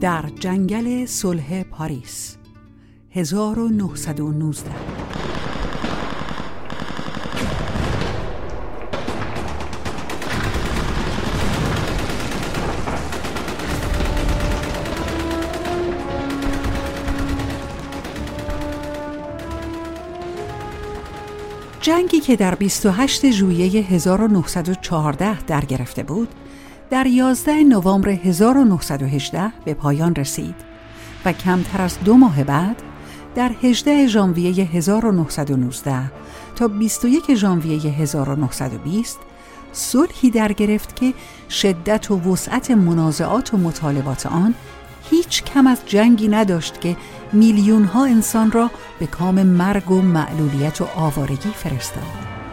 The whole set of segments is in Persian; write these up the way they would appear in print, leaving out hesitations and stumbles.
در جنگل صلح پاریس 1919. جنگی که در 28 ژوئیه 1914 در گرفته بود، در 11 نوامبر 1918 به پایان رسید و کمتر از 2 ماه بعد در 18 ژانویه 1919 تا 21 ژانویه 1920 صلحی در گرفت که شدت و وسعت منازعات و مطالبات آن هیچ کم از جنگی نداشت که میلیون‌ها انسان را به کام مرگ و معلولیت و آوارگی فرستاد.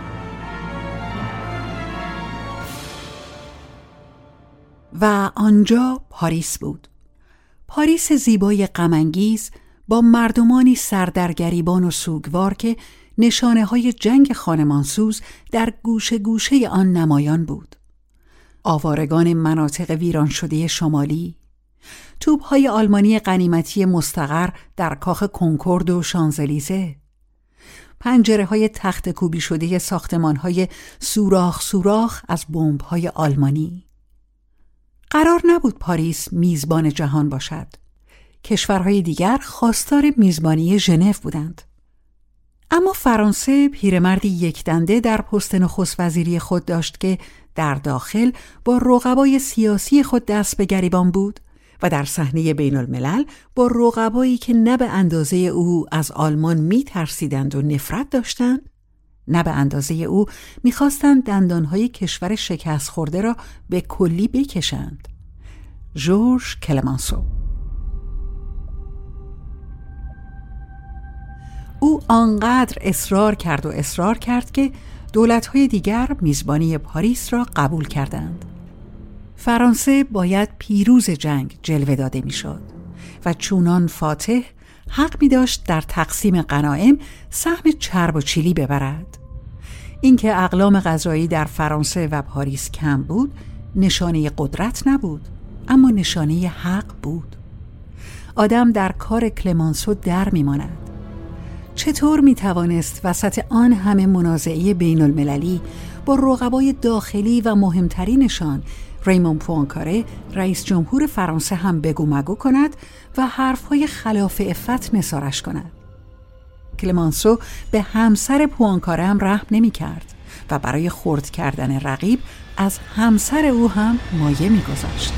و آنجا پاریس بود. پاریس زیبای غم‌انگیز با مردمانی سردرگریبان و سوگوار که نشانه‌های جنگ خانمانسوز در گوشه گوشه آن نمایان بود. آوارگان مناطق ویران شده شمالی، توپ‌های آلمانی غنیمتی مستقر در کاخ کنکورد و شانزلیزه، پنجره‌های تخت کوبی شده ساختمان‌های سوراخ از بمب‌های آلمانی. قرار نبود پاریس میزبان جهان باشد. کشورهای دیگر خواستار میزبانی ژنو بودند. اما فرانسه پیرمردی یکدنده در پست نخست وزیری خود داشت که در داخل با رقبای سیاسی خود دست به گریبان بود و در صحنه بین الملل با رقبایی که نه به اندازه او از آلمان می ترسیدند و نفرت داشتند، نه به اندازه او می خواستند دندانهای کشور شکست خورده را به کلی بکشند. ژورژ کلمانسو. او آنقدر اصرار کرد که دولت‌های دیگر میزبانی پاریس را قبول کردند. فرانسه باید پیروز جنگ جلوه داده میشد و چونان فاتح حق می داشت در تقسیم غنایم سهم چرب و چیلی ببرد. اینکه اقلام غذایی در فرانسه و پاریس کم بود نشانه قدرت نبود، اما نشانه حق بود. آدم در کار کلمانسو در می ماند. چطور می توانست وسط آن همه منازعه بین المللی با رقبای داخلی و مهمترینشان ریمون پوانکاره رئیس جمهور فرانسه هم بگو مگو کند و حرفهای خلاف عفت نثارش کند؟ کلمانسو به همسر پوانکاره هم رحم نمی کرد و برای خرد کردن رقیب از همسر او هم مایه می گذاشت.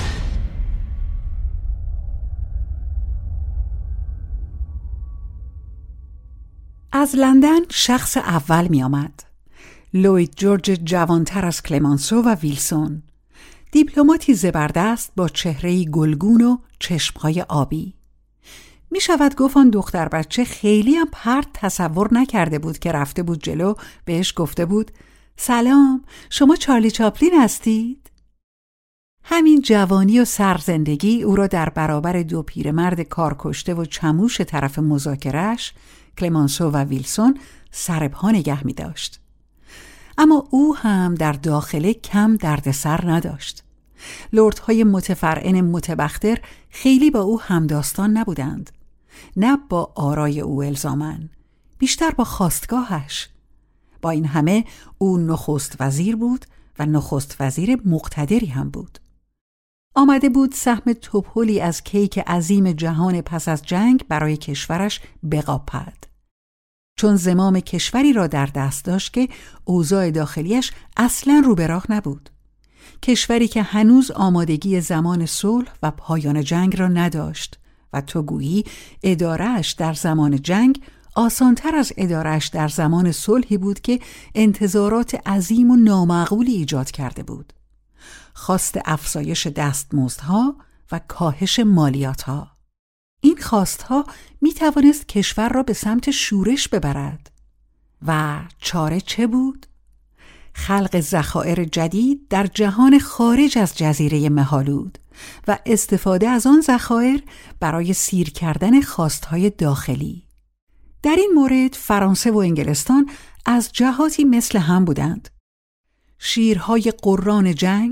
از لندن شخص اول می آمد. لوید جورج جوانتر از کلمانسو و ویلسون، دیپلماتی زبردست با چهره‌ای گلگون و چشم‌های آبی. می شود گفت آن دختر بچه خیلی هم پرت تصور نکرده بود که رفته بود جلو بهش گفته بود سلام، شما چارلی چاپلین هستید؟ همین جوانی و سرزندگی او را در برابر 2 پیرمرد کارکشته و چموش طرف مذاکره‌اش، کلمانسو و ویلسون، سر پا نگه می داشت. اما او هم در داخله کم دردسر نداشت. لردهای متفرعن متبختر خیلی با او همداستان نبودند، نه با آرای او الزاماً، بیشتر با خواستگاهش. با این همه او نخست وزیر بود و نخست وزیر مقتدری هم بود. آمده بود سهم توپلی از کیک عظیم جهان پس از جنگ برای کشورش بقاپد، چون زمام کشوری را در دست داشت که اوضاع داخلیش اصلاً رو به راه نبود. کشوری که هنوز آمادگی زمان صلح و پایان جنگ را نداشت و تو گویی اداره‌اش در زمان جنگ آسانتر از اداره‌اش در زمان صلحی بود که انتظارات عظیم و نامعقولی ایجاد کرده بود. خواست افزایش دستمزدها و کاهش مالیاتها. این خواستها می توانست کشور را به سمت شورش ببرد. و چاره چه بود؟ خلق ذخایر جدید در جهان خارج از جزیره مه‌آلود و استفاده از آن ذخایر برای سیر کردن خواستهای داخلی. در این مورد فرانسه و انگلستان از جهاتی مثل هم بودند. شیرهای قران جنگ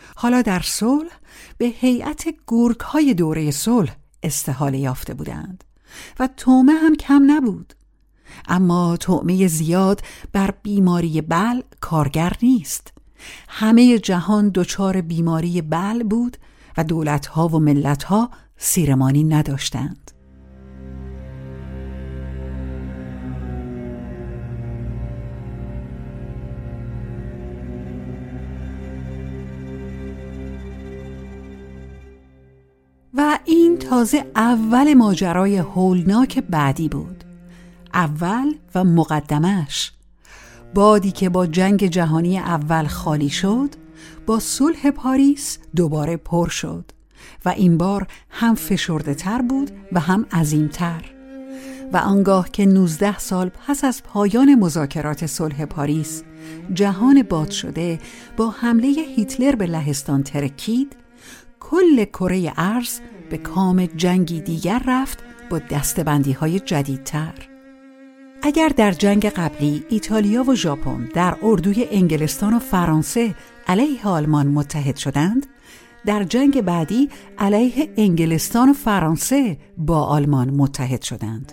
حالا در صلح به هیئت گورگ‌های دوره صلح استحاله یافته بودند و طعمه هم کم نبود. اما طعمه زیاد بر بیماری بل کارگر نیست. همه جهان دچار بیماری بل بود و دولت‌ها و ملت‌ها سیرمانی نداشتند. و این تازه اول ماجرای هولناک بعدی بود. اول و مقدمش، بادی که با جنگ جهانی اول خالی شد، با صلح پاریس دوباره پر شد و این بار هم فشرده تر بود و هم عظیمتر. و آنگاه که 19 سال پس از پایان مذاکرات صلح پاریس جهان باد شده با حمله هیتلر به لهستان ترکید، کل کره ارض به کام جنگی دیگر رفت با دسته‌بندی‌های جدیدتر. اگر در جنگ قبلی ایتالیا و ژاپن در اردوی انگلستان و فرانسه علیه آلمان متحد شدند، در جنگ بعدی علیه انگلستان و فرانسه با آلمان متحد شدند.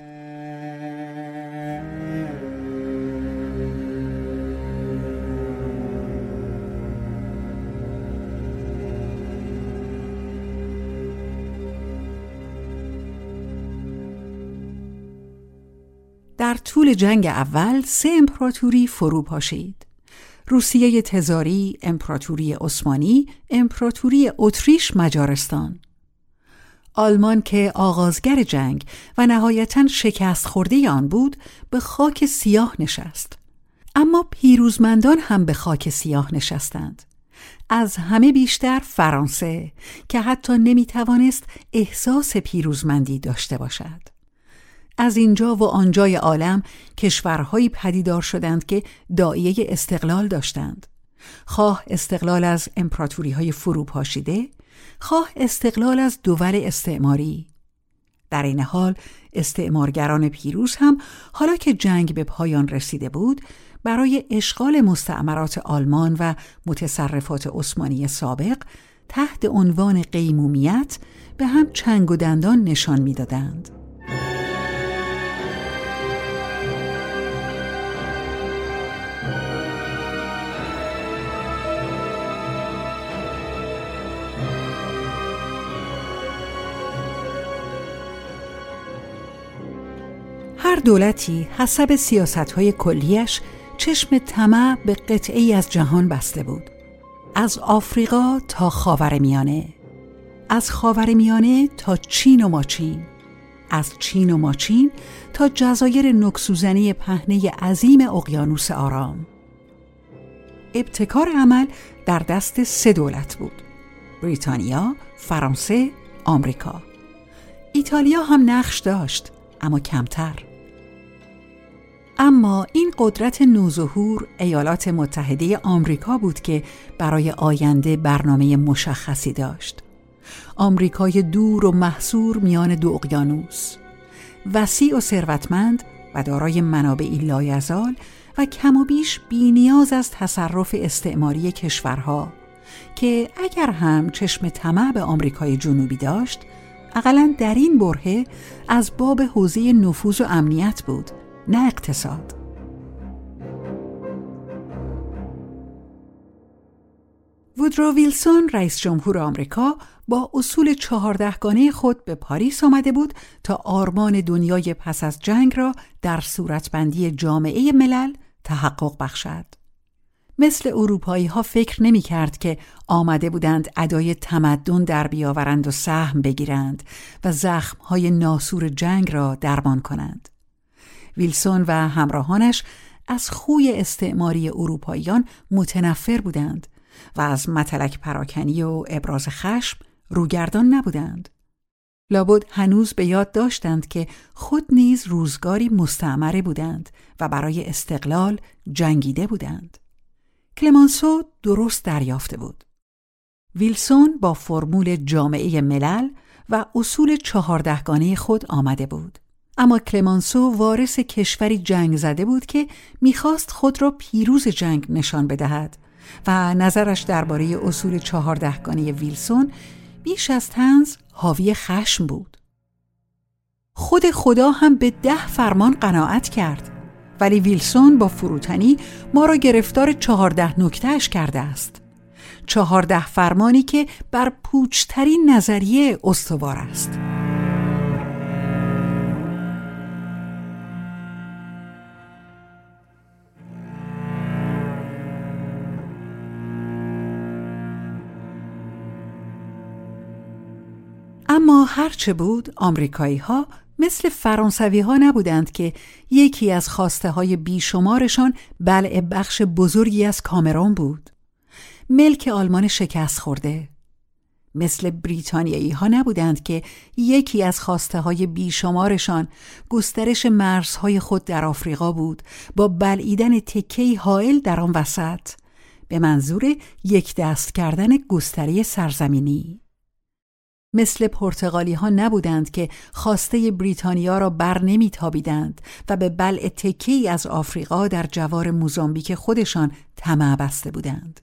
در طول جنگ اول 3 امپراتوری فرو پاشید: روسیه تزاری، امپراتوری عثمانی، امپراتوری اتریش مجارستان. آلمان که آغازگر جنگ و نهایتاً شکست خورده آن بود، به خاک سیاه نشست. اما پیروزمندان هم به خاک سیاه نشستند. از همه بیشتر فرانسه که حتی نمیتوانست احساس پیروزمندی داشته باشد. از اینجا و آنجای عالم کشورهایی پدیدار شدند که داعیه استقلال داشتند، خواه استقلال از امپراتوری‌های فروپاشیده، خواه استقلال از دول استعماری. در این حال استعمارگران پیروز هم حالا که جنگ به پایان رسیده بود، برای اشغال مستعمرات آلمان و متصرفات عثمانی سابق تحت عنوان قیمومیت به هم چنگ و دندان نشان می‌دادند. هر دولتی حسب سیاست‌های کلیش چشم طمع به قطعه‌ای از جهان بسته بود. از آفریقا تا خاورمیانه، از خاورمیانه تا چین و ماچین، از چین و ماچین تا جزایر نکسوزنی پهنه عظیم اقیانوس آرام. ابتکار عمل در دست 3 دولت بود: بریتانیا، فرانسه، آمریکا. ایتالیا هم نقش داشت، اما کمتر. اما این قدرت نوظهور ایالات متحده آمریکا بود که برای آینده برنامه مشخصی داشت. آمریکای دور و محصور میان 2 اقیانوس، وسیع و ثروتمند و دارای منابعی لایزال و کم و بیش بی‌نیاز از تصرف استعماری کشورها که اگر هم چشم طمع به آمریکای جنوبی داشت، اقلاً در این برهه از باب حوزه نفوذ و امنیت بود، نه اقتصاد. وودرو ویلسون رئیس جمهور آمریکا با اصول 14گانه خود به پاریس آمده بود تا آرمان دنیای پس از جنگ را در صورتبندی جامعه ملل تحقق بخشد. مثل اروپایی ها فکر نمی کرد که آمده بودند ادای تمدن در بیاورند و سهم بگیرند و زخمهای ناسور جنگ را درمان کنند. ویلسون و همراهانش از خوی استعماری اروپاییان متنفر بودند و از متلک پراکنی و ابراز خشم روگردان نبودند. لابد هنوز به یاد داشتند که خود نیز روزگاری مستعمره بودند و برای استقلال جنگیده بودند. کلمانسو درست دریافته بود. ویلسون با فرمول جامعه ملل و اصول 14گانه خود آمده بود. اما کلمانسو وارث کشوری جنگ زده بود که میخواست خود را پیروز جنگ نشان بدهد و نظرش درباره اصول 14گانه ویلسون بیش از طنز حاوی خشم بود. خود خدا هم به 10 فرمان قناعت کرد، ولی ویلسون با فروتنی ما را گرفتار 14 نکته‌اش کرده است. 14 فرمانی که بر پوچترین نظریه استوار است. اما هرچه بود، آمریکایی ها مثل فرانسوی ها نبودند که یکی از خواسته های بیشمارشان بلع بخش بزرگی از کامرون بود. ملک آلمان شکست خورده. مثل بریتانیایی ها نبودند که یکی از خواسته های بیشمارشان گسترش مرزهای خود در آفریقا بود، با بلعیدن تکه‌ای هائل در آن وسط به منظور یک دست کردن گستره سرزمینی. مثل پرتغالی ها نبودند که خواسته بریتانیا را بر نمی تابیدند و به بلع تکه‌ای از آفریقا در جوار موزامبیک خودشان طمع بسته بودند.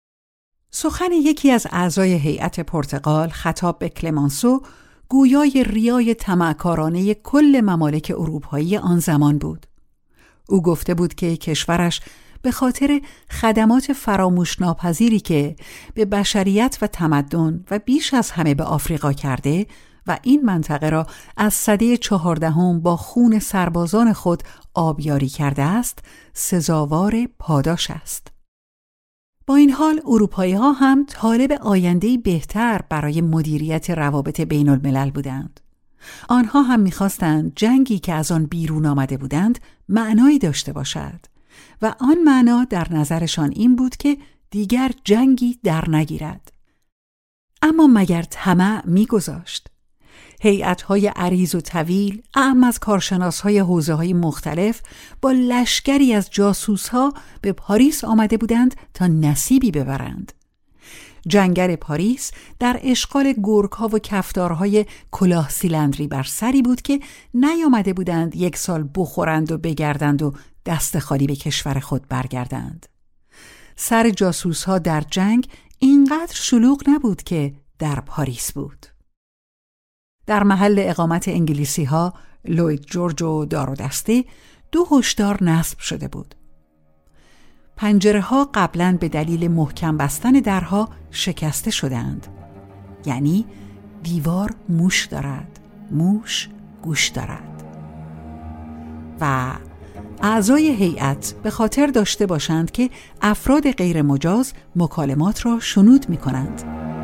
سخن یکی از اعضای هیئت پرتغال خطاب به کلمانسو گویای ریای طمعکارانه کل ممالک اروپایی آن زمان بود. او گفته بود که کشورش به خاطر خدمات فراموش ناپذیری که به بشریت و تمدن و بیش از همه به آفریقا کرده و این منطقه را از سده 14 با خون سربازان خود آبیاری کرده است، سزاوار پاداش است. با این حال اروپایی ها هم طالب آینده‌ای بهتر برای مدیریت روابط بین الملل بودند. آنها هم می‌خواستند جنگی که از آن بیرون آمده بودند معنایی داشته باشد و آن معنا در نظرشان این بود که دیگر جنگی در نگیرد. اما مگر طمع می‌گذاشت؟ هیئت‌های عریض و طویل، اعم از کارشناس‌های حوزه‌های مختلف با لشکری از جاسوس‌ها به پاریس آمده بودند تا نصیبی ببرند. جنگل پاریس در اشغال گورک‌ها و کفتارهای کلاه سیلندری بر سری بود که نیامده بودند 1 سال بخورند و بگردند و دست خالی به کشور خود برگردند. سر جاسوس‌ها در جنگ اینقدر شلوغ نبود که در پاریس بود. در محل اقامت انگلیسی‌ها، لوید جورج و دار و دسته، 2 هشدار نصب شده بود. پنجره‌ها قبلاً به دلیل محکم بستن درها شکسته شدند. یعنی دیوار موش دارد، موش گوش دارد. و اعضای هیئت به خاطر داشته باشند که افراد غیر مجاز مکالمات را شنود می‌کنند.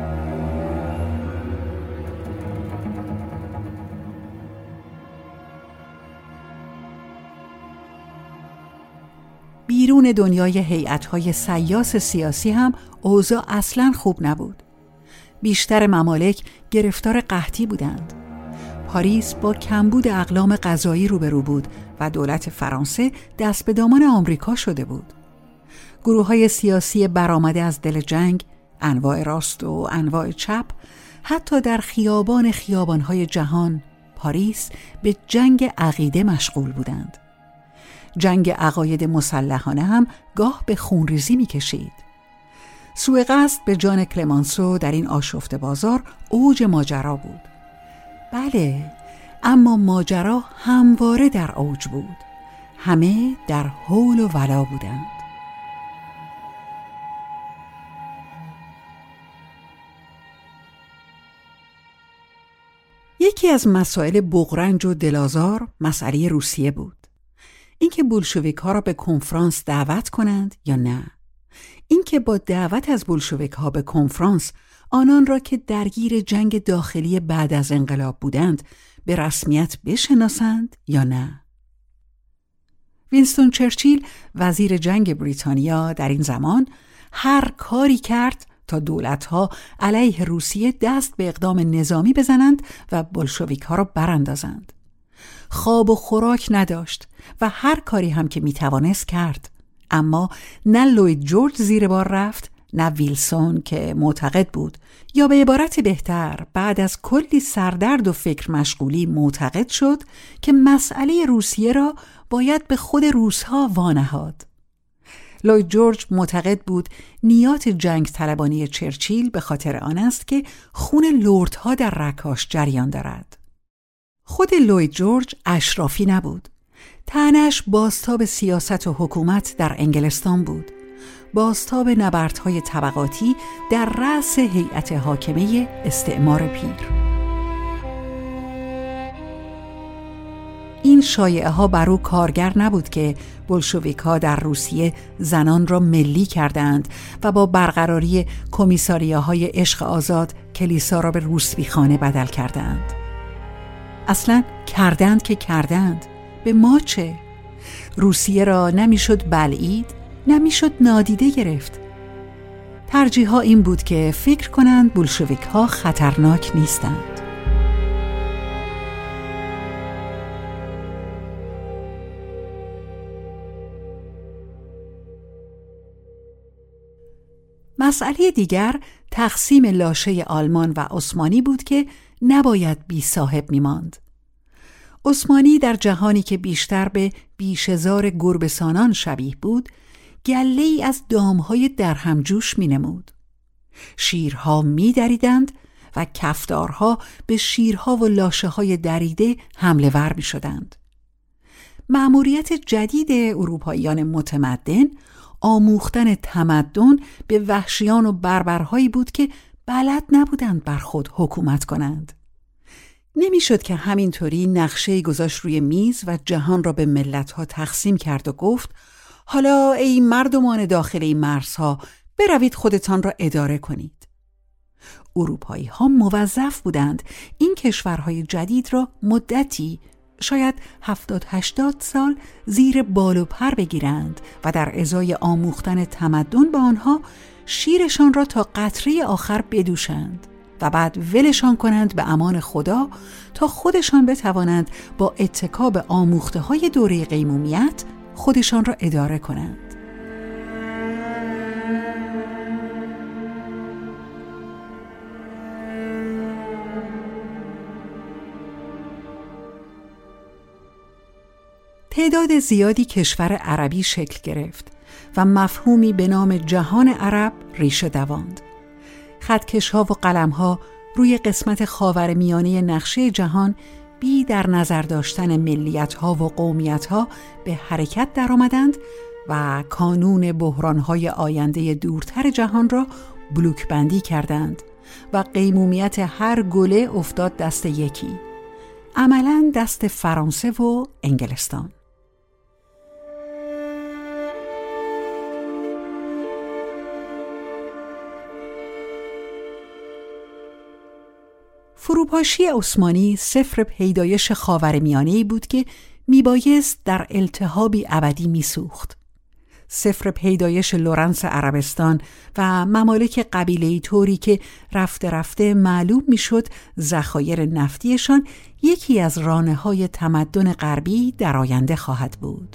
بیرون دنیای هیئت‌های سیاس سیاسی هم اوضاع اصلاً خوب نبود. بیشتر ممالک گرفتار قحطی بودند. پاریس با کمبود اقلام غذایی روبرو بود و دولت فرانسه دست به دامان آمریکا شده بود. گروه‌های سیاسی برآمده از دل جنگ، انواع راست و انواع چپ، حتی در خیابان‌های جهان، پاریس به جنگ عقیده مشغول بودند. جنگ عقاید مسلحانه هم گاه به خونریزی می‌کشید. سوء قصد به جان کلمانسو در این آشفته بازار اوج ماجرا بود. بله، اما ماجرا همواره در اوج بود. همه در حول و ولا بودند. یکی از مسائل بغرنج و دلازار مسئله روسیه بود. اینکه بولشویک ها را به کنفرانس دعوت کنند یا نه. اینکه با دعوت از بولشویک ها به کنفرانس آنان را که درگیر جنگ داخلی بعد از انقلاب بودند به رسمیت بشناسند یا نه. وینستون چرچیل وزیر جنگ بریتانیا در این زمان هر کاری کرد تا دولت‌ها علیه روسیه دست به اقدام نظامی بزنند و بولشویک ها را براندازند. خواب و خوراک نداشت و هر کاری هم که میتوانست کرد. اما نه لوید جورج زیر بار رفت، نه ویلسون که معتقد بود، یا به عبارت بهتر بعد از کلی سردرد و فکر مشغولی معتقد شد که مسئله روسیه را باید به خود روس‌ها وانهاد. لوید جورج معتقد بود نیات جنگ طلبانی چرچیل به خاطر آن است که خون لردها در رگ‌هاش جریان دارد. خود لوید جورج اشرافی نبود. طعنه‌اش بازتاب سیاست و حکومت در انگلستان بود. بازتاب نبردهای طبقاتی در رأس هیئت حاکمه استعمار پیر. این شایعه‌ها بر او کارگر نبود که بولشویک‌ها در روسیه زنان را ملی کردند و با برقراری کمیساریاهای عشق آزاد کلیسا را به روسبیخانه بدل کردند. اصلاً کردند که کردند، به ما چه؟ روسیه را نمیشد بلعید، نمیشد نادیده گرفت. ترجیحاً این بود که فکر کنند بولشویک‌ها خطرناک نیستند. مسئله دیگر تقسیم لاشه آلمان و عثمانی بود که نباید بی صاحب می‌ماند. عثمانی در جهانی که بیشتر به بیشهزار گربه‌سانان شبیه بود، گله‌ای از دام‌های درهمجوش می‌نمود. شیرها می‌دریدند و کفتارها به شیرها و لاشه‌های دریده حمله ور می‌شدند. مأموریت جدید اروپاییان متمدن آموختن تمدن به وحشیان و بربرهایی بود که بلد نبودند بر خود حکومت کنند. نمیشد که همینطوری نقشه‌ای گذاشت روی میز و جهان را به ملت‌ها تقسیم کرد و گفت حالا ای مردمان داخل این مرزها بروید خودتان را اداره کنید. اروپایی‌ها موظف بودند این کشورهای جدید را مدتی شاید 70-80 سال زیر بال و پر بگیرند و در ازای آموختن تمدن به آنها شیرشان را تا قطره آخر بدوشند و بعد ولشان کنند به امان خدا تا خودشان بتوانند با اتکا به آموخته‌های دوره قیمومیت خودشان را اداره کنند. تعداد زیادی کشور عربی شکل گرفت و مفهومی به نام جهان عرب ریشه دواند. خطکش‌ها و قلم‌ها روی قسمت خاورمیانه نقشه جهان بی در نظر داشتن ملیت‌ها و قومیت‌ها به حرکت درآمدند و کانون بحران‌های آینده دورتر جهان را بلوک بندی کردند و قیمومیت هر گله افتاد دست یکی، عملاً دست فرانسه و انگلستان. فروپاشی عثمانی صفر پیدایش خاورمیانه‌ای بود که میبایست در التهابی ابدی میسوخت. صفر پیدایش لورنس عربستان و ممالک قبیله‌ای طوری که رفته رفته معلوم میشد ذخایر نفتیشان یکی از رانه‌های تمدن غربی در آینده خواهد بود.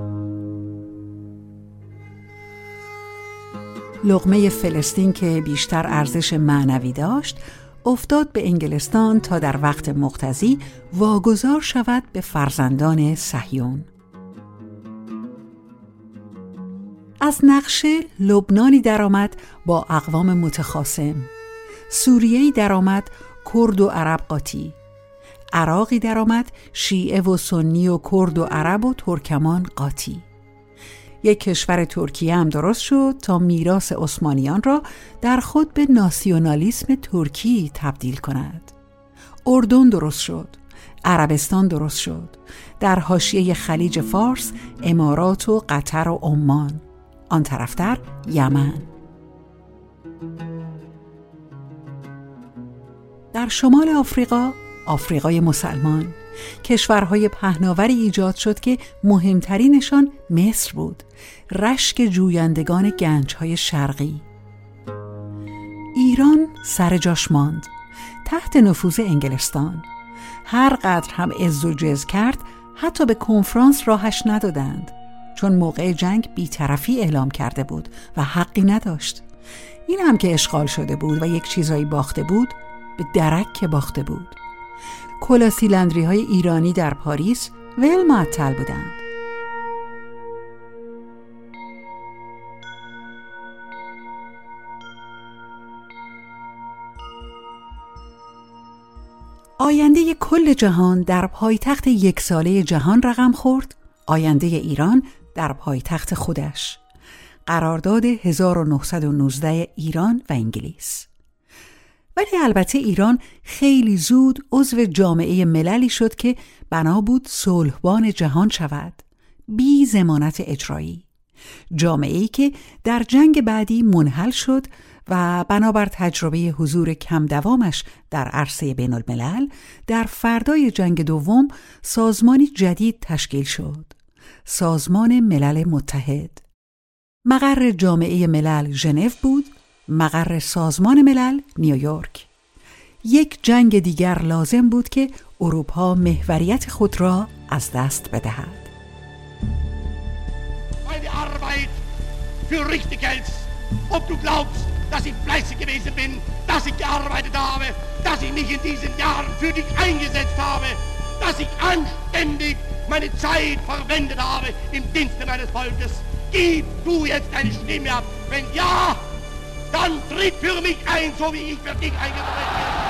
لقمه فلسطین که بیشتر ارزش معنوی داشت افتاد به انگلستان تا در وقت مقتضی واگذار شود به فرزندان صهیون. از نقشه لبنانی درآمد با اقوام متخاصم، سوریه‌ای درآمد کرد و عرب قاطی، عراقی درآمد شیعه و سنی و کرد و عرب و ترکمان قاطی. یک کشور ترکیه هم درست شد تا میراث عثمانیان را در خود به ناسیونالیسم ترکی تبدیل کند. اردن درست شد، عربستان درست شد، در حاشیه خلیج فارس امارات و قطر و عمان، آن طرفتر یمن. در شمال آفریقا، آفریقای مسلمان، کشورهای پهناوری ایجاد شد که مهمترینشان مصر بود، رشک جویندگان گنجهای شرقی. ایران سر جاش ماند، تحت نفوذ انگلستان. هر قدر هم عز و جز کرد، حتی به کنفرانس راهش ندادند، چون موقع جنگ بی‌طرفی اعلام کرده بود و حقی نداشت. این هم که اشغال شده بود و یک چیزایی باخته بود، به درک که باخته بود. کلاسیلندری های ایرانی در پاریس ول معطل بودند. آینده کل جهان در پایتخت یک ساله جهان رقم خورد، آینده ایران در پایتخت خودش. قرارداد 1919 ایران و انگلیس. ولی البته ایران خیلی زود عضو جامعه مللی شد که بنا بود صلحبان جهان شود، بی ضمانت اجرایی. جامعه‌ای که در جنگ بعدی منحل شد و بنابر تجربه حضور کم دوامش در عرصه بین الملل در فردای جنگ دوم سازمانی جدید تشکیل شد، سازمان ملل متحد. مقر جامعه ملل ژنو بود، مقر سازمان ملل نیویورک. یک جنگ دیگر لازم بود که اروپا محوریت خود را از دست بدهد. Meine Arbeit für richtig hältst, ob du glaubst, dass ich fleißig gewesen bin, dass ich gearbeitet habe, dass ich mich in diesen Jahren für dich eingesetzt habe, dass ich anständig meine Zeit verwendet habe im Dienste meines Volkes. Gib du jetzt deine Stimme ab. Wenn ja, dann tritt für mich ein, so wie ich für dich eingetreten bin.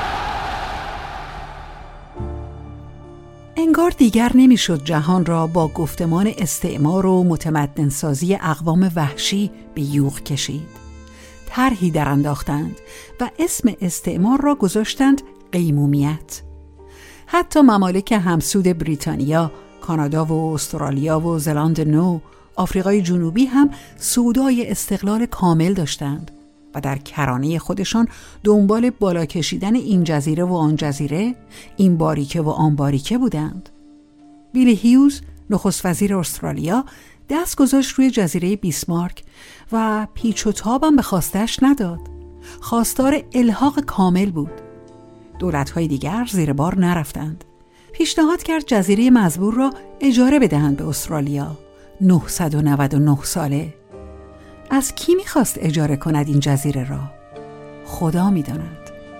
انگار دیگر نمیشد جهان را با گفتمان استعمار و متمدنسازی اقوام وحشی به یوغ کشید. طرحی در انداختند و اسم استعمار را گذاشتند قیمومیت. حتی ممالک همسود بریتانیا، کانادا و استرالیا و زلاند نو، آفریقای جنوبی هم سودای استقلال کامل داشتند و در کرانه خودشان دنبال بالا کشیدن این جزیره و آن جزیره، این باریکه و آن باریکه بودند. بیل هیوز، نخست وزیر استرالیا، دست گذاشت روی جزیره بیسمارک و پیچ و تابم به خواستش نداد. خواستار الحاق کامل بود. دولت‌های دیگر زیر بار نرفتند. پیشنهاد کرد جزیره مزبور را اجاره بدهند به استرالیا. 999 ساله. از کی میخواست اجاره کند این جزیره را؟ خدا میداند.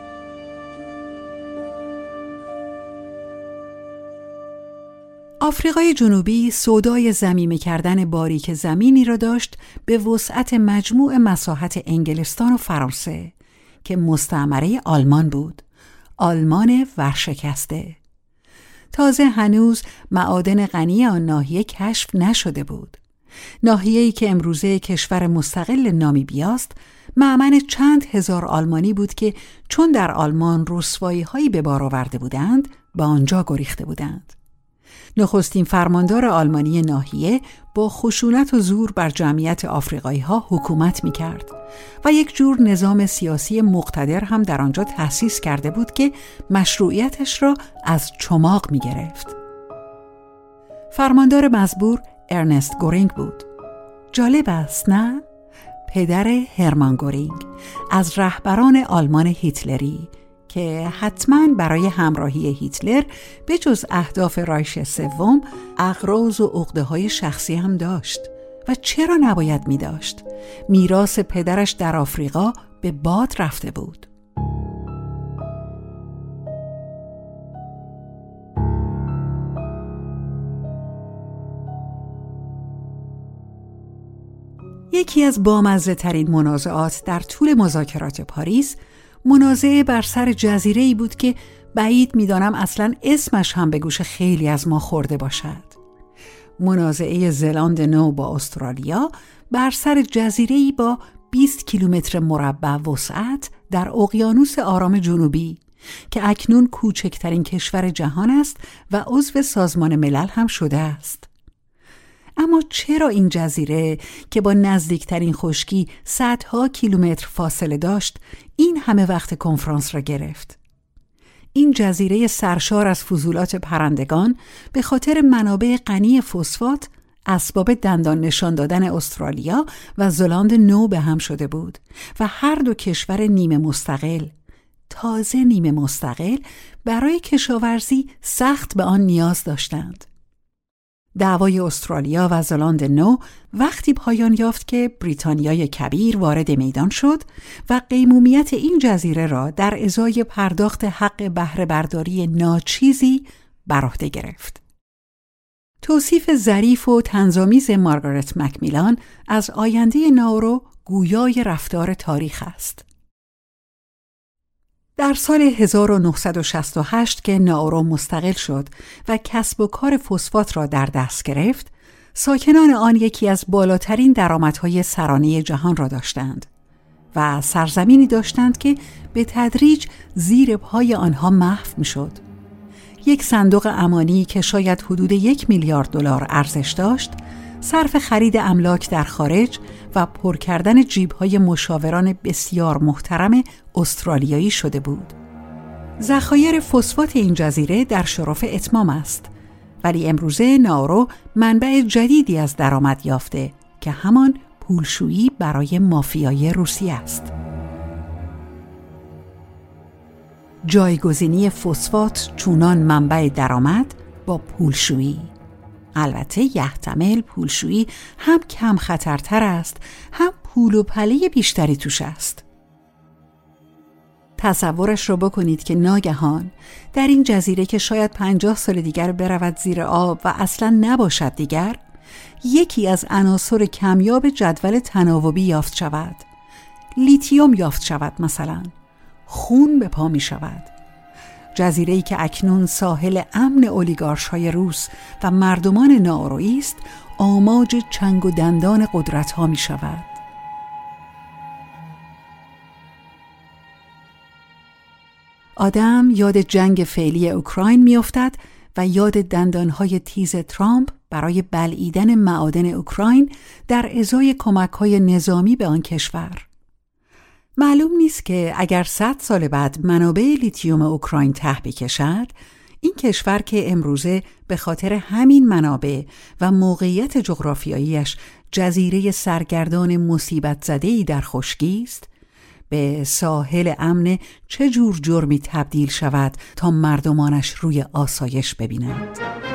آفریقای جنوبی سودای ضمیمه کردن باریک زمینی را داشت به وسعت مجموع مساحت انگلستان و فرانسه که مستعمره آلمان بود، آلمان ورشکسته. تازه هنوز معادن غنی آن ناحیه کشف نشده بود. ناحیه‌ای که امروزه کشور مستقل نامیبیاست، مأمن چند هزار آلمانی بود که چون در آلمان رسوایی‌هایی به بار آورده بودند، به آنجا گریخته بودند. نخستین فرماندار آلمانی ناحیه با خشونت و زور بر جمعیت آفریقایی‌ها حکومت می‌کرد و یک جور نظام سیاسی مقتدر هم در آنجا تأسیس کرده بود که مشروعیتش را از چماق می‌گرفت. فرماندار مزبور ارنست گورینگ بود. جالب است نه؟ پدر هرمان گورینگ، از رهبران آلمان هیتلری که حتماً برای همراهی هیتلر به جز اهداف رایش سوم اغراض و عقده‌های شخصی هم داشت. و چرا نباید می داشت؟ میراث پدرش در آفریقا به باد رفته بود. یکی از بامزه‌ترین منازعات در طول مذاکرات پاریس، منازعه بر سر جزیره‌ای بود که بعید می‌دانم اصلاً اسمش هم به گوش خیلی از ما خورده باشد. منازعه زلاند نو با استرالیا بر سر جزیره‌ای با 20 کیلومتر مربع وسعت در اقیانوس آرام جنوبی که اکنون کوچکترین کشور جهان است و عضو سازمان ملل هم شده است. اما چرا این جزیره که با نزدیکترین خشکی صدها کیلومتر فاصله داشت این همه وقت کنفرانس را گرفت؟ این جزیره سرشار از فضولات پرندگان به خاطر منابع غنی فسفات اسباب دندان نشان دادن استرالیا و زلاند نو به هم شده بود و هر دو کشور نیمه مستقل، تازه نیمه مستقل، برای کشاورزی سخت به آن نیاز داشتند. دعوای استرالیا و زلاند نو وقتی پایان یافت که بریتانیای کبیر وارد میدان شد و قیمومیت این جزیره را در ازای پرداخت حق بهره برداری ناچیزی بر عهده گرفت. توصیف ظریف و طنزآمیز مارگارت مکمیلان از آینده ناورو گویای رفتار تاریخ است. در سال 1968 که نائورو مستقل شد و کسب و کار فسفات را در دست گرفت، ساکنان آن یکی از بالاترین درآمدهای سرانه جهان را داشتند و سرزمینی داشتند که به تدریج زیر پای آنها محو می‌شد. یک صندوق امانی که شاید حدود 1 میلیارد دلار ارزش داشت، صرف خرید املاک در خارج و پر کردن جیب‌های مشاوران بسیار محترم استرالیایی شده بود. ذخایر فسفات این جزیره در شرف اتمام است، ولی امروزه نائورو منبع جدیدی از درآمد یافته که همان پولشویی برای مافیای روسیه است. جایگزینی فسفات چونان منبع درآمد با پولشویی. البته یحتمل پولشویی هم کم خطرتر است، هم پول و پله بیشتری توش است. تصورش رو بکنید که ناگهان در این جزیره که شاید 50 سال دیگر برود زیر آب و اصلا نباشد دیگر، یکی از عناصر کمیاب جدول تناوبی یافت شود. لیتیوم یافت شود مثلا. خون به پا می شود. جزیره‌ای که اکنون ساحل امن اولیگارش‌های روس و مردمان نائورویی است، آماج چنگ و دندان قدرت‌ها می شود. آدم یاد جنگ فعلی اوکراین می افتد و یاد دندانهای تیز ترامپ برای بلعیدن معادن اوکراین در ازای کمک‌های نظامی به آن کشور. معلوم نیست که اگر 100 سال بعد منابع لیتیوم اوکراین ته بکشد، این کشور که امروزه به خاطر همین منابع و موقعیت جغرافیاییش جزیره سرگردان مصیبت زده‌ای در خشکی است، به ساحل امن چه جور جرمی تبدیل شود تا مردمانش روی آسایش ببینند.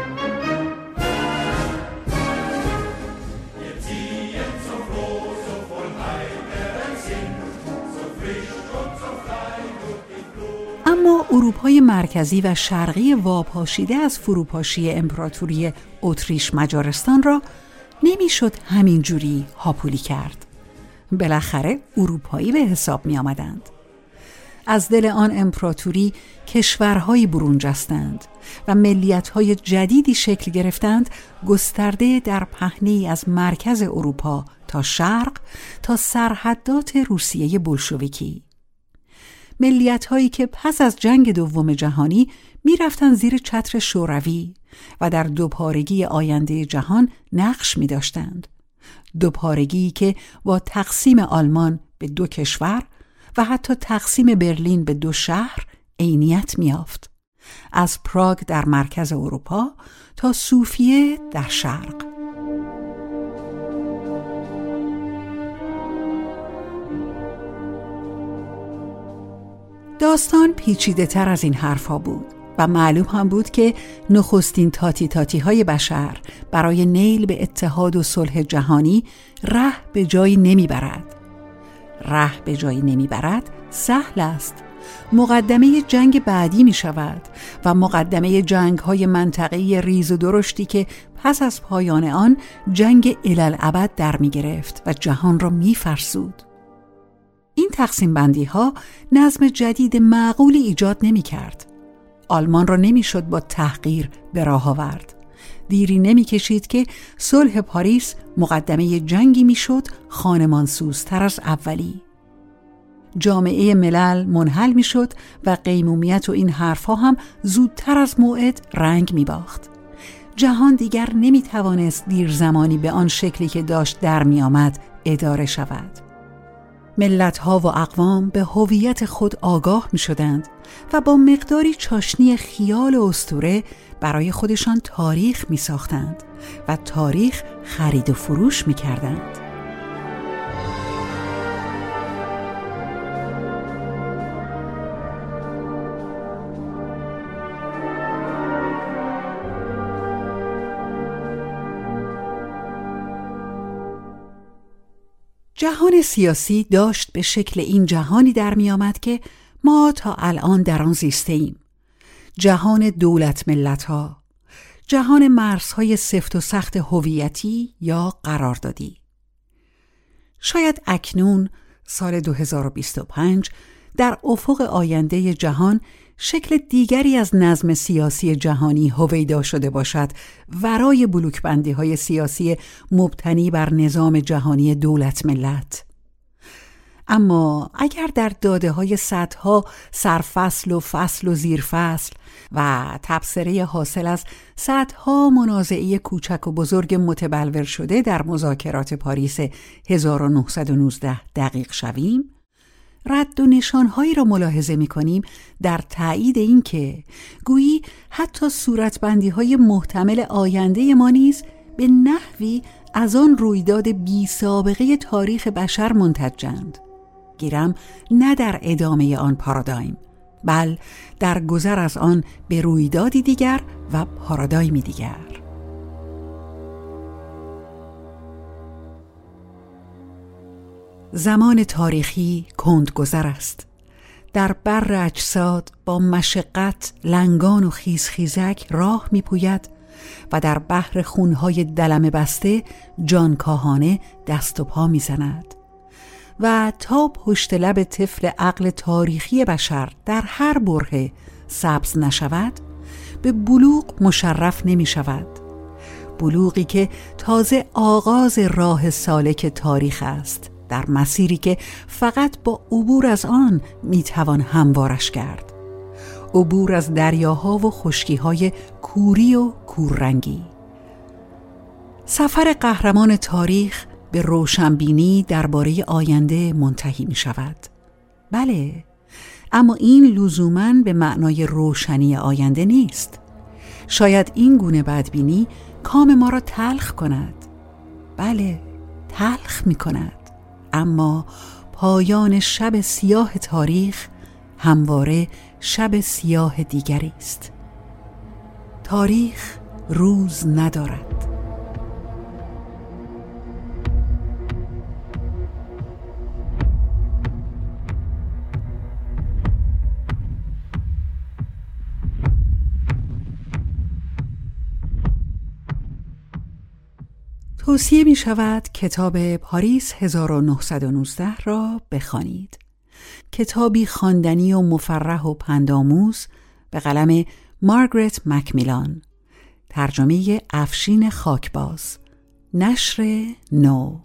اما اروپای مرکزی و شرقی واپاشیده از فروپاشی امپراتوری اتریش مجارستان را نمیشد همین جوری هاپولی کرد. بالاخره اروپایی به حساب می آمدند. از دل آن امپراتوری کشورهایی برون جستند و ملیت‌های جدیدی شکل گرفتند، گسترده در پهنه‌ای از مرکز اروپا تا شرق تا سرحدات روسیه بولشویکی. ملیت‌هایی که پس از جنگ دوم جهانی می‌رفتند زیر چتر شوروی و در دوپارگی آینده جهان نقش می‌داشتند. دوپارگی که با تقسیم آلمان به 2 کشور و حتی تقسیم برلین به 2 شهر عینیت می‌یافت، از پراگ در مرکز اروپا تا صوفیه در شرق. داستان پیچیده تر از این حرفا بود و معلوم هم بود که نخستین تاتی های بشر برای نیل به اتحاد و صلح جهانی ره به جایی نمیبرد. ره به جایی نمیبرد سهل است. مقدمه جنگ بعدی می شود و مقدمه جنگ های منطقه‌ای ریز و درشتی که پس از پایان آن جنگ الالعبد در می گرفت و جهان را می فرسود. این تقسیم بندی ها نظم جدید معقولی ایجاد نمی کرد. آلمان را نمی شد با تحقیر به راه آورد. دیری نمی کشید که صلح پاریس مقدمه جنگی می شد خانمانسوزتر از اولی. جامعه ملل منحل می شد و قیمومیت و این حرفها هم زودتر از موعد رنگ می باخت. جهان دیگر نمی توانست دیر زمانی به آن شکلی که داشت در می آمد اداره شود. ملت‌ها و اقوام به هویت خود آگاه می شدند و با مقداری چاشنی خیال و اسطوره برای خودشان تاریخ می ساختند و تاریخ خرید و فروش می کردند. جهان سیاسی داشت به شکل این جهانی در می آمد که ما تا الان در آن زیسته ایم. جهان دولت ملت‌ها، جهان مرزهای سفت و سخت هویتی یا قراردادی. شاید اکنون سال 2025 در افق آینده جهان شکل دیگری از نظم سیاسی جهانی هویدا شده باشد ورای بلوک‌بندی‌های سیاسی مبتنی بر نظام جهانی دولت ملت. اما اگر در داده‌های صدها سرفصل و فصل و زیرفصل و تبصره حاصل از صدها منازعه کوچک و بزرگ متبلور شده در مذاکرات پاریس 1919 دقیق شویم، رد و نشانهایی را ملاحظه می‌کنیم در تایید این که گویی حتی صورتبندی‌های محتمل آینده ما نیز به نحوی از آن رویداد بی سابقه تاریخ بشر منتجند، گیرم نه در ادامه آن پارادایم، بل در گذر از آن به رویدادی دیگر و پارادایمی دیگر. زمان تاریخی کندگذر است. در بر اجساد با مشقت لنگان و خیزخیزک راه می‌پوید و در بحر خونهای دلم بسته جانکاهانه دست و پا می‌زند و تا پشت لب طفل عقل تاریخی بشر در هر برهه سبز نشود به بلوغ مشرف نمی شود. بلوغی که تازه آغاز راه سالک تاریخ است، در مسیری که فقط با عبور از آن می توان هموارش کرد. عبور از دریاها و خشکی‌های کوری و کوررنگی. سفر قهرمان تاریخ به روشنبینی درباره آینده منتهی می شود. بله، اما این لزوماً به معنای روشنی آینده نیست. شاید این گونه بدبینی کام ما را تلخ کند. بله، تلخ می کند. اما پایان شب سیاه تاریخ همواره شب سیاه دیگری است. تاریخ روز ندارد. توصیه می شود کتاب پاریس 1919 را بخوانید. کتابی خواندنی و مفرح و پندآموز به قلم مارگرت مکمیلان، ترجمه افشین خاکباز، نشر نو.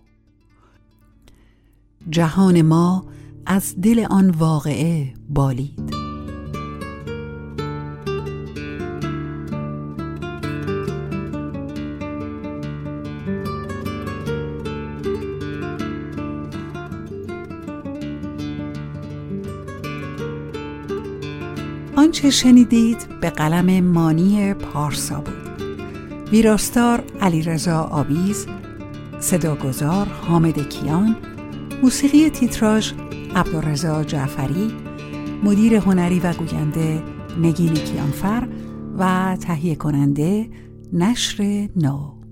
جهان ما از دل آن واقعه بالید. آنچه شنیدید به قلم مانی پارسا بود. ویراستار علیرضا آویز، صداگذار حامد کیان، موسیقی تیتراژ عبدالرضا جعفری، مدیر هنری و گوینده نگین کیانفر و تهیه کننده نشر نو.